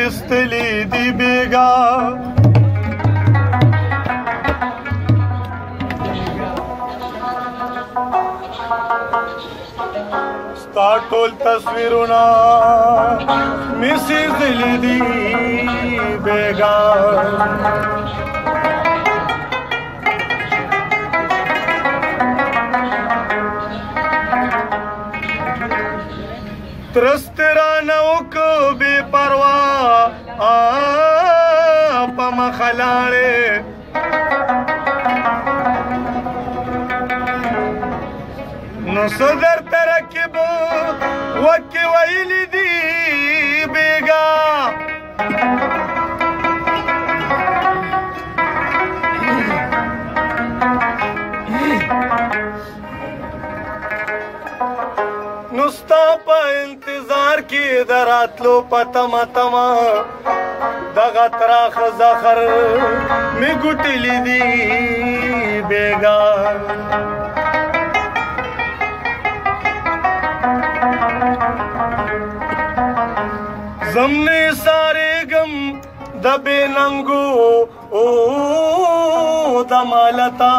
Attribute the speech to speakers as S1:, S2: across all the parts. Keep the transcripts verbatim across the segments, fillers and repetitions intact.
S1: ایستلی دی بیگا ستا ټول تصویرونه مې سیزلی دي بیگا ترست رانه وکړو بې پروا په مخه لاړې نو څه درته رقیب وکې ویلي دي بیګا نو ستا په انتظار کې د راتلو په تمه تمه دغه تراخه زخر مې ګوټلي دي بیګا زمنې سارېږم د بې ننګو د مالتا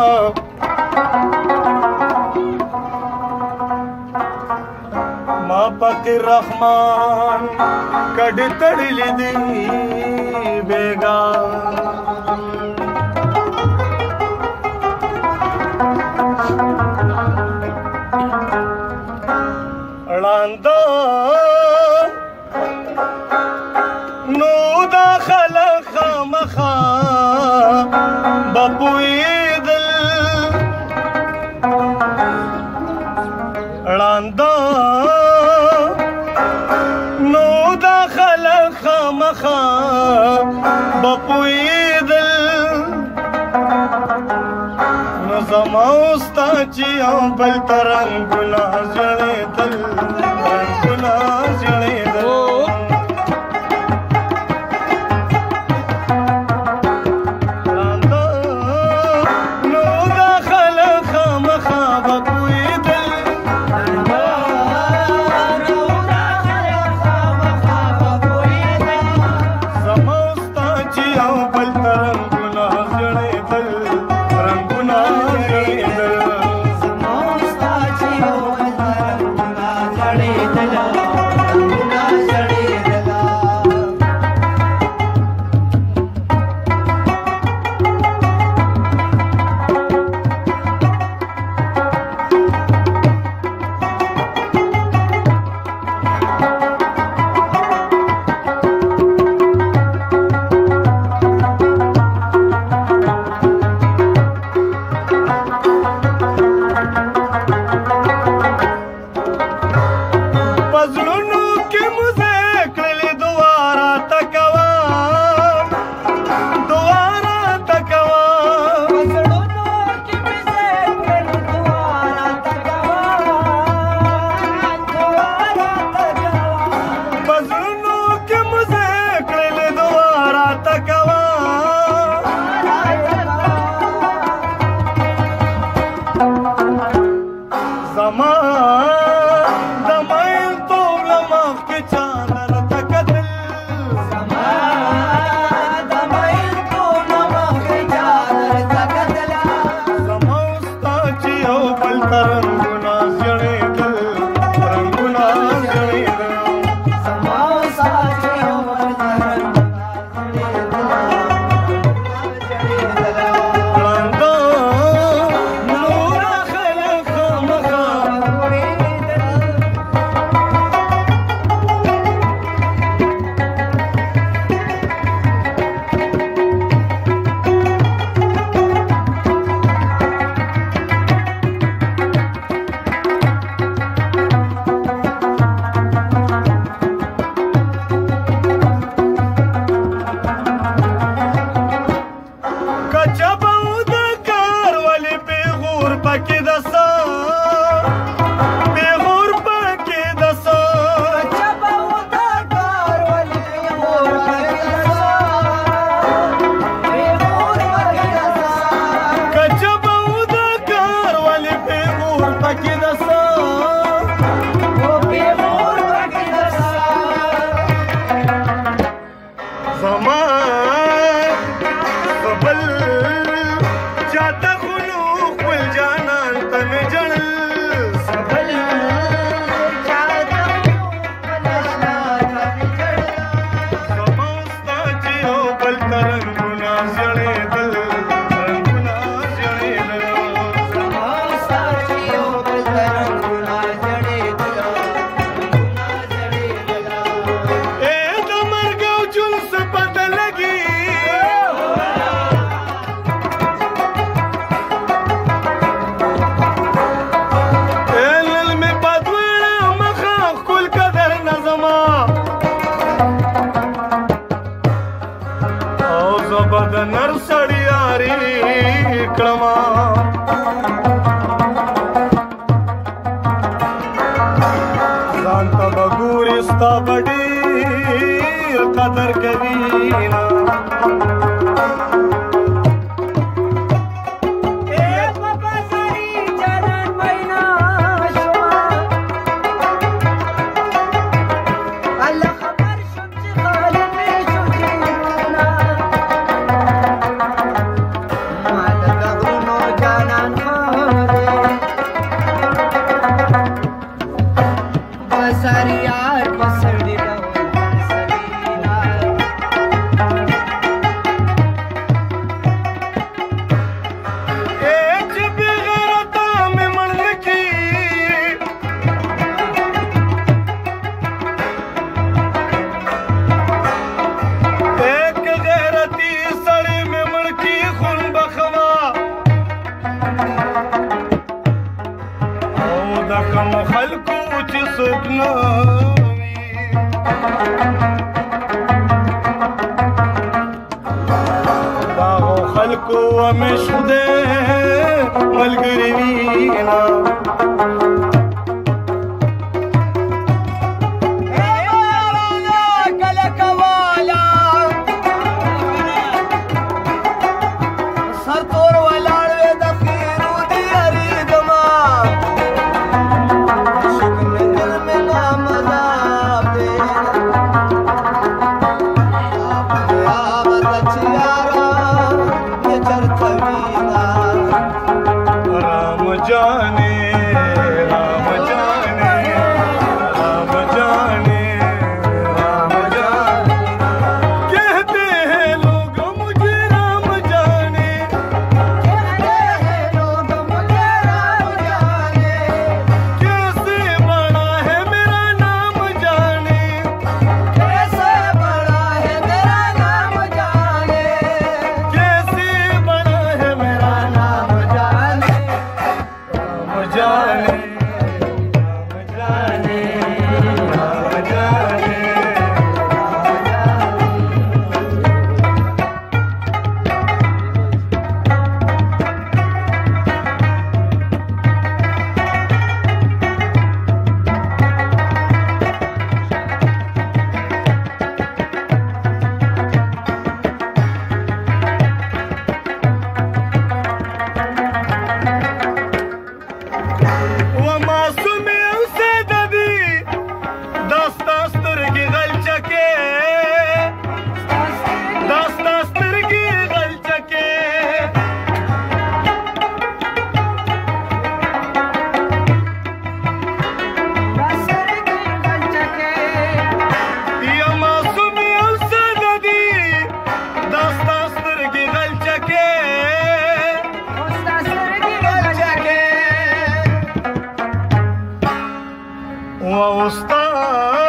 S1: ما فقیر رحمان کډې تړلې دي بیګا ړانده نو دا خلک خامخا به پوهېدل ړانده نو دا خلک خامخا به پوهېدل نو زما او ستا چې یو بل ته رنګونه ژړېدل رنګونه ژړېدل
S2: Ranguna
S1: ستر کوي نه خلکو چې څوک نه وي دا خلکو همیشه دې ملګري وي نه وستا